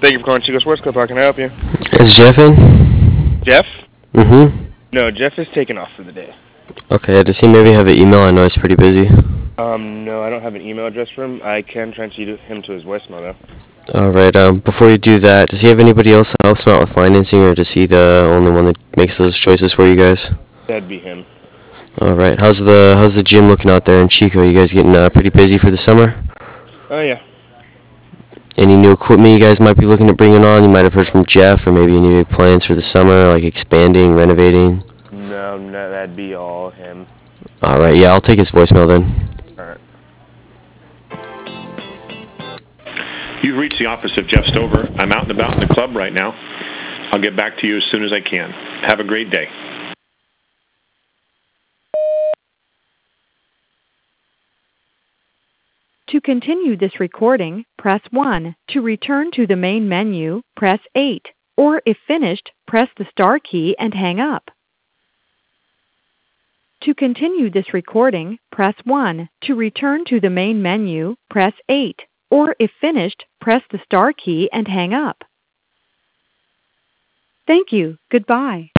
Thank you for calling Chico Sports Club. How can I help you? Is Jeff in? Jeff? Mm-hmm. No, Jeff is taken off for the day. Okay, does he maybe have an email? I know he's pretty busy. No, I don't have an email address for him. I can transfer him to his voicemail, though. Alright, before you do that, does he have anybody else that helps him out with financing, or is he the only one that makes those choices for you guys? That'd be him. Alright, how's the gym looking out there in Chico? You guys getting pretty busy for the summer? Oh, yeah. Any new equipment you guys might be looking at bringing on? You might have heard from Jeff, or maybe any new plans for the summer, like expanding, renovating? No, that'd be all him. Alright, yeah, I'll take his voicemail then. Alright. You've reached the office of Jeff Stover. I'm out and about in the club right now. I'll get back to you as soon as I can. Have a great day. To continue this recording, press 1. To return to the main menu, press 8. Or if finished, press the star key and hang up. To continue this recording, press 1. To return to the main menu, press 8. Or if finished, press the star key and hang up. Thank you. Goodbye.